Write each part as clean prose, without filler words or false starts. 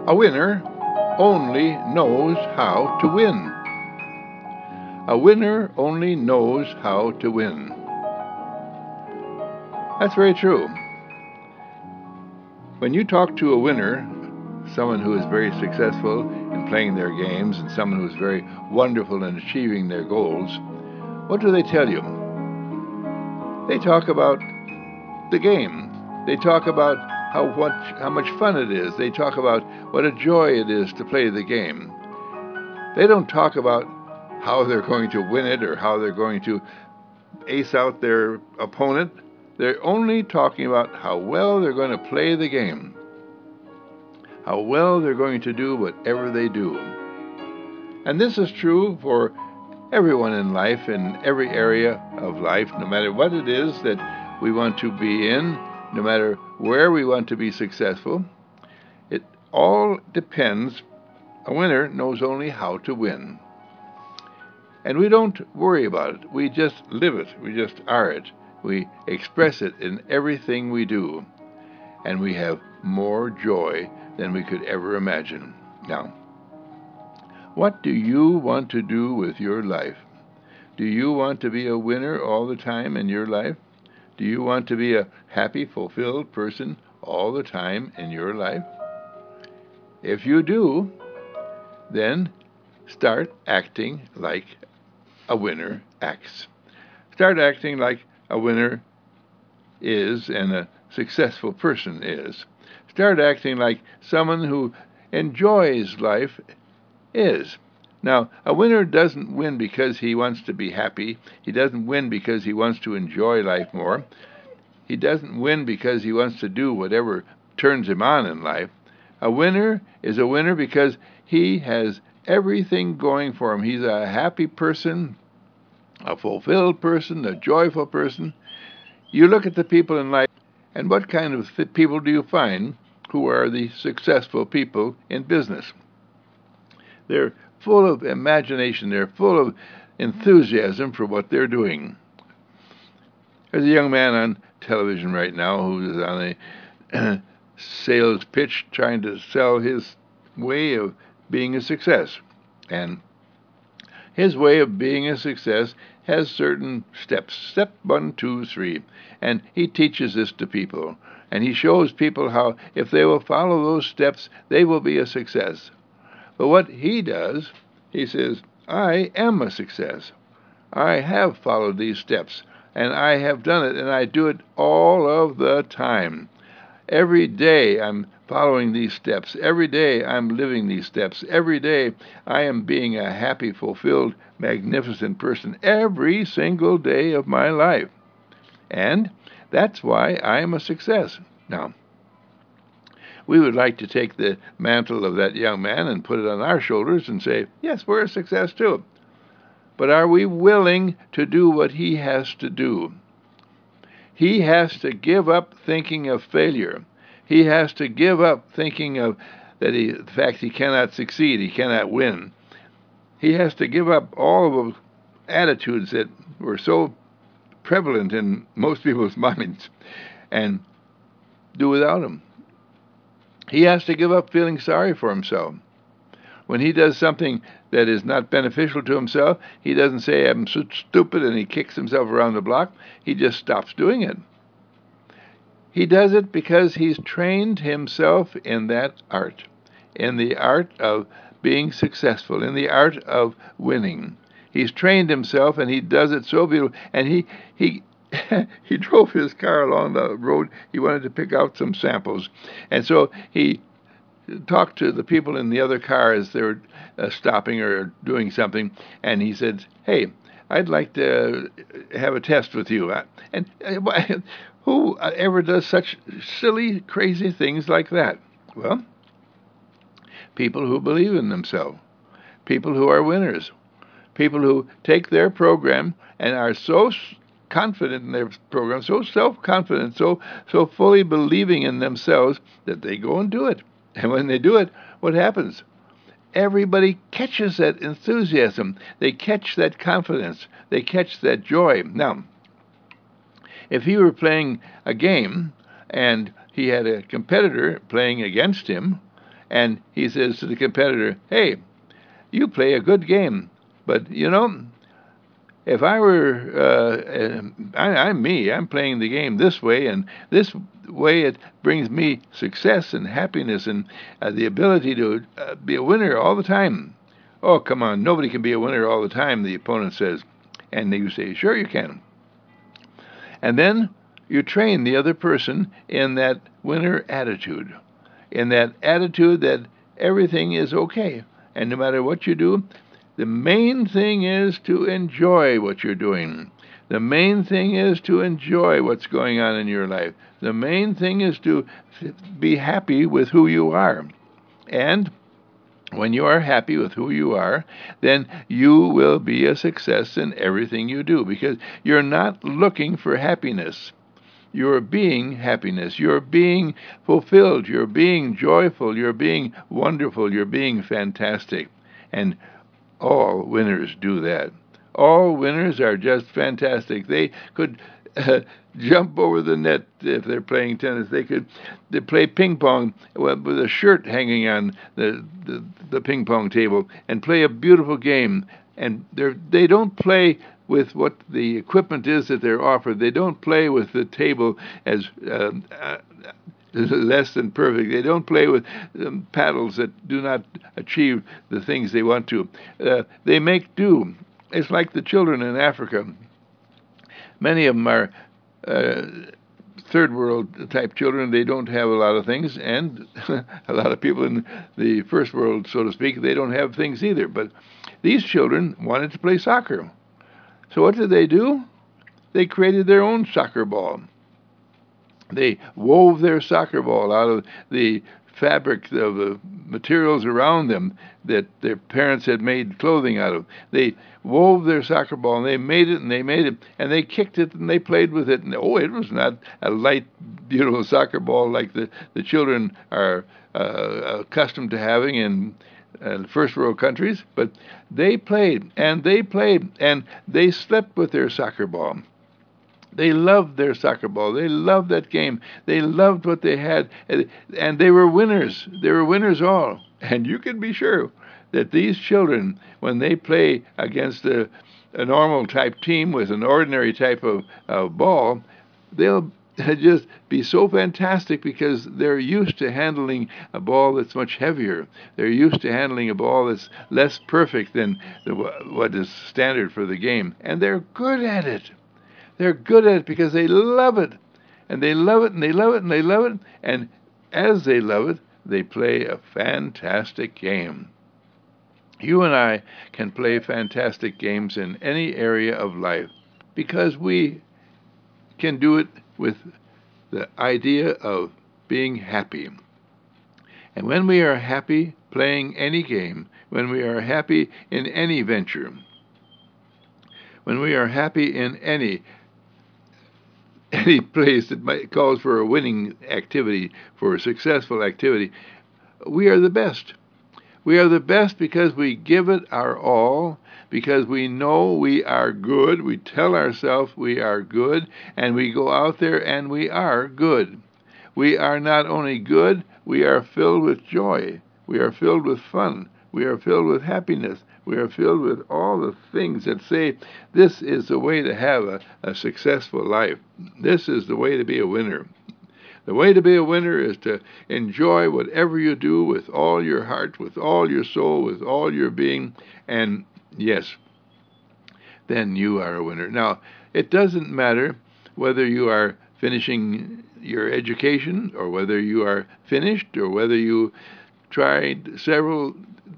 A winner only knows how to win. A winner only knows how to win. That's very true. When you talk to a winner, someone who is very successful in playing their games and someone who is very wonderful in achieving their goals, what do they tell you? They talk about the game. They talk about how much fun it is. They talk about what a joy it is to play the game. They don't talk about how they're going to win it or how they're going to ace out their opponent. They're only talking about how well they're going to play the game, how well they're going to do whatever they do. And this is true for everyone in life, in every area of life, no matter what it is that we want to be in, no matter where we want to be successful. It all depends. A winner knows only how to win. And we don't worry about it. We just live it. We just are it. We express it in everything we do. And we have more joy than we could ever imagine. Now, what do you want to do with your life? Do you want to be a winner all the time in your life? Do you want to be a happy, fulfilled person all the time in your life? If you do, then start acting like a winner acts. Start acting like a winner is and a successful person is. Start acting like someone who enjoys life is. Now, a winner doesn't win because he wants to be happy. He doesn't win because he wants to enjoy life more. He doesn't win because he wants to do whatever turns him on in life. A winner is a winner because he has everything going for him. He's a happy person, a fulfilled person, a joyful person. You look at the people in life, and what kind of people do you find who are the successful people in business? They're full of imagination. They're full of enthusiasm for what they're doing. There's a young man on television right now who is on a sales pitch trying to sell his way of being a success. And his way of being a success has certain steps. Step 1, 2, 3. And he teaches this to people. And he shows people how if they will follow those steps, they will be a success. But what he does, he says, I am a success. I have followed these steps, and I have done it, and I do it all of the time. Every day I'm following these steps. Every day I'm living these steps. Every day I am being a happy, fulfilled, magnificent person every single day of my life. And that's why I am a success. Now, we would like to take the mantle of that young man and put it on our shoulders and say, yes, we're a success too. But are we willing to do what he has to do? He has to give up thinking of failure. He has to give up thinking of the fact he cannot succeed, he cannot win. He has to give up all of those attitudes that were so prevalent in most people's minds and do without them. He has to give up feeling sorry for himself. When he does something that is not beneficial to himself, he doesn't say, I'm so stupid, and he kicks himself around the block. He just stops doing it. He does it because he's trained himself in that art, in the art of being successful, in the art of winning. He's trained himself, and he does it so beautiful. And he he drove his car along the road. He wanted to pick out some samples. And so he talked to the people in the other car as they were stopping or doing something. And he said, hey, I'd like to have a test with you. And who ever does such silly, crazy things like that? Well, people who believe in themselves, people who are winners, people who take their program and are so confident in their program, so self-confident, so fully believing in themselves that they go and do it. And when they do it, what happens? Everybody catches that enthusiasm. They catch that confidence. They catch that joy. Now, if he were playing a game and he had a competitor playing against him, And he says to the competitor, "Hey, you play a good game, but if I were, I'm me. I'm playing the game this way, and this way it brings me success and happiness and the ability to be a winner all the time." "Oh, come on, nobody can be a winner all the time," the opponent says. And you say, "Sure you can." And then you train the other person in that winner attitude, in that attitude that everything is okay. And no matter what you do, the main thing is to enjoy what you're doing. The main thing is to enjoy what's going on in your life. The main thing is to be happy with who you are. And when you are happy with who you are, then you will be a success in everything you do, because you're not looking for happiness. You're being happiness. You're being fulfilled. You're being joyful. You're being wonderful. You're being fantastic. And all winners do that. All winners are just fantastic. They could jump over the net if they're playing tennis. They play ping pong with a shirt hanging on the ping pong table and play a beautiful game. And they don't play with what the equipment is that they're offered. They don't play with the table as less than perfect. They don't play with paddles that do not achieve the things they want to. They make do. It's like the children in Africa. Many of them are third world type children. They don't have a lot of things, and a lot of people in the first world, so to speak, they don't have things either. But these children wanted to play soccer. So what did they do? They created their own soccer ball. They wove their soccer ball out of the fabric of the materials around them that their parents had made clothing out of. They wove their soccer ball, and they made it, and they made it, and they kicked it, and they played with it. And it was not a light, beautiful soccer ball like the children are accustomed to having in first world countries, but they played, and they played, and they slept with their soccer ball. They loved their soccer ball. They loved that game. They loved what they had, and they were winners. They were winners all. And you can be sure that these children, when they play against a normal type team with an ordinary type of ball, they'll just be so fantastic because they're used to handling a ball that's much heavier. They're used to handling a ball that's less perfect than what is standard for the game, and they're good at it. They're good at it because they love it. And they love it, and they love it, and they love it. And as they love it, they play a fantastic game. You and I can play fantastic games in any area of life because we can do it with the idea of being happy. And when we are happy playing any game, when we are happy in any venture, when we are happy in any place that calls for a winning activity, for a successful activity, we are the best. We are the best because we give it our all, because we know we are good. We tell ourselves we are good, and we go out there and we are good. We are not only good, we are filled with joy. We are filled with fun. We are filled with happiness. We are filled with all the things that say this is the way to have a successful life. This is the way to be a winner. The way to be a winner is to enjoy whatever you do with all your heart, with all your soul, with all your being, and yes, then you are a winner. Now, it doesn't matter whether you are finishing your education or whether you are finished or whether you tried several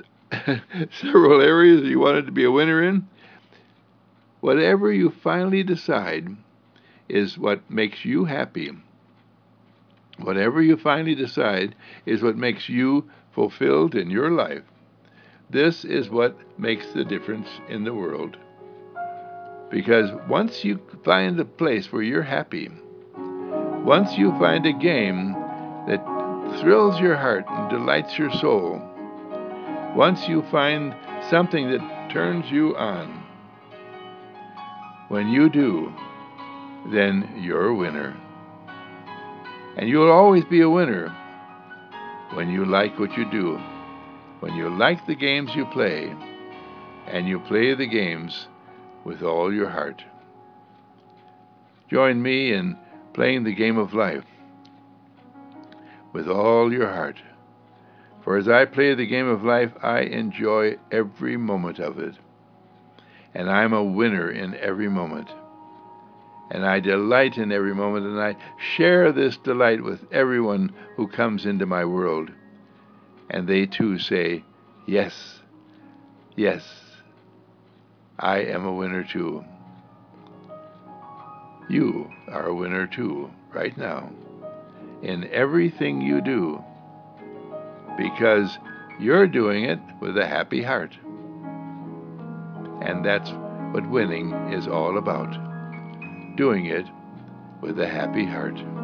areas you wanted to be a winner in. Whatever you finally decide is what makes you happy. Whatever you finally decide is what makes you fulfilled in your life. This is what makes the difference in the world. Because once you find a place where you're happy, once you find a game that thrills your heart and delights your soul, once you find something that turns you on, when you do, then you're a winner. And you'll always be a winner when you like what you do, when you like the games you play, and you play the games with all your heart. Join me in playing the game of life with all your heart. For as I play the game of life, I enjoy every moment of it. And I'm a winner in every moment. And I delight in every moment, and I share this delight with everyone who comes into my world. And they too say, yes, yes, I am a winner too. You are a winner too, right now, in everything you do, because you're doing it with a happy heart. And that's what winning is all about, doing it with a happy heart.